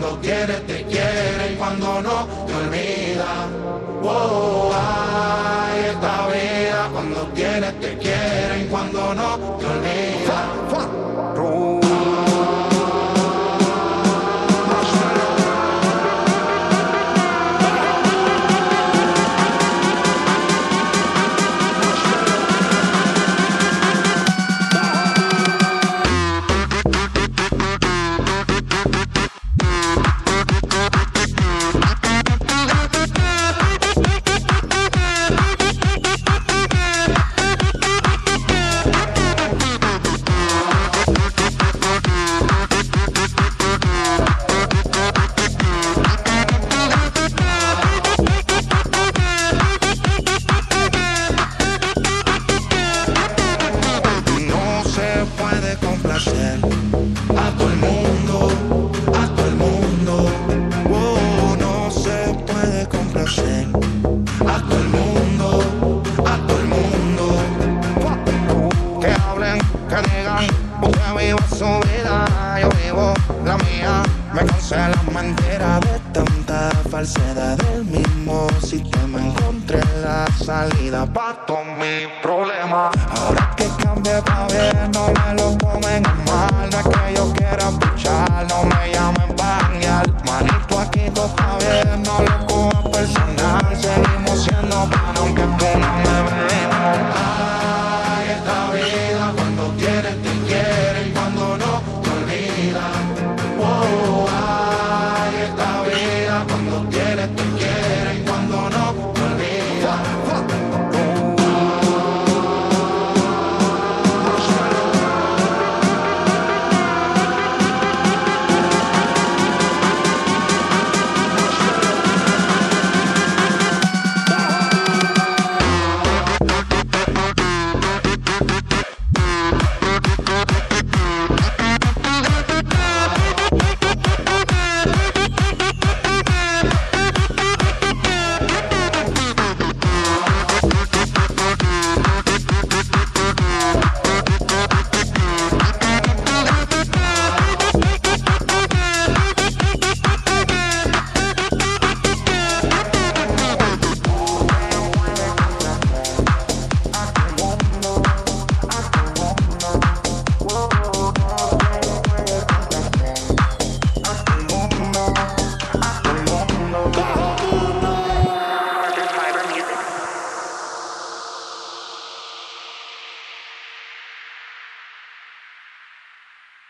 cuando quieres te quiere y cuando no te olvida. Oh, ay, esta vida cuando quieres te quiere y cuando no te olvida. A todo el mundo, a todo el mundo. Oh, no se puede complacer. A todo el mundo, a todo el mundo. Que hablen, que digan, usted viva su vida, yo vivo la mía. Me cansé las mentiras de tanta falsedad. Del mismo sistema encontré la salida pa' todos mis problemas. Ahora que cambie pa' bien, no me lo tomen a mal. No es que yo quiera